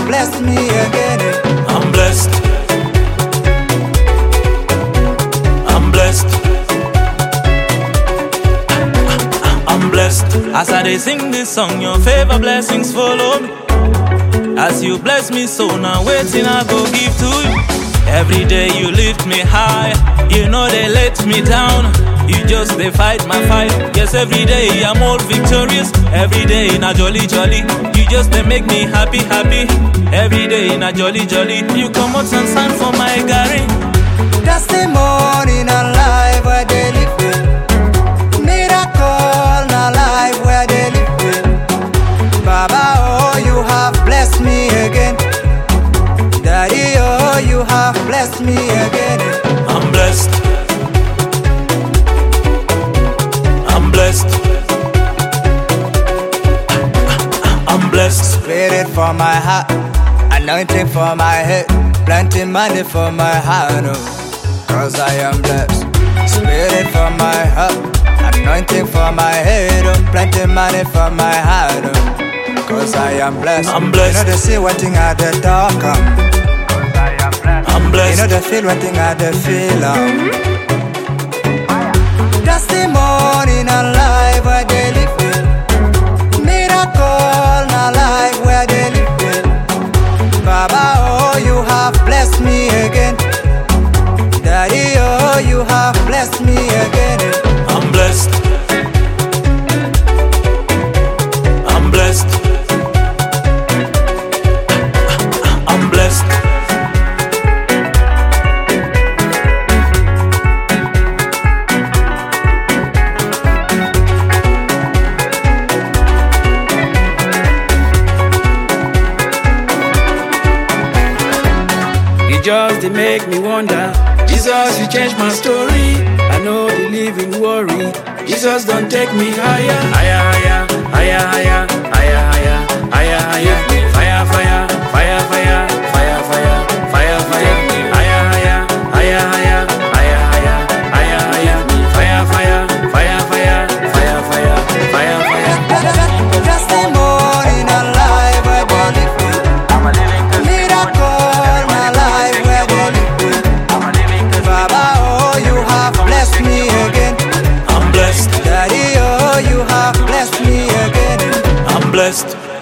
blessed me again. I'm blessed. I'm blessed. I'm blessed. As I dey sing this song, your favor blessings follow me. As you bless me so, now waiting I go give to you. Every day you lift me high, you know they let me down. You just they fight my fight. Yes, every day I'm more victorious. Every day na jolly jolly. You just they make me happy happy. Every day na jolly jolly. You come out and stand for my Gary. That's the morning alive where they live in. Miracle na life where they live in. Baba, oh, you have blessed me again. Daddy, oh, you have blessed me again. I'm blessed. I'm blessed. I'm blessed. Spirit for my heart, anointing for my head, plenty money for my heart, oh, cause I am blessed. Spirit for my heart, anointing for my head, oh, plenty money for my heart, oh, cause I am blessed. I'm blessed. You know they say one thing I the talk, I'm blessed. you know they feel one thing I the feel, That's the morning alive where they live in. Miracle na life where they live in. Baba, oh, you have blessed me again. Daddy, oh, you have blessed me again. I'm blessed. I'm blessed. I'm blessed. Just they make me wonder. Jesus, you changed my story. I know the living worry. Jesus, don't take me higher, higher, higher, higher, higher, higher, higher, higher, higher. Fire, fire, fire, fire, fire, fire, fire, fire. Higher, higher, higher, higher, higher, higher, higher, higher. Fire, fire, fire, fire, fire, fire, fire, fire. Just the morning alive where they live in. Miracle na life where they live in. Baba, oh, you have blessed me again. I'm blessed. Daddy, oh, you have blessed me again. I'm blessed.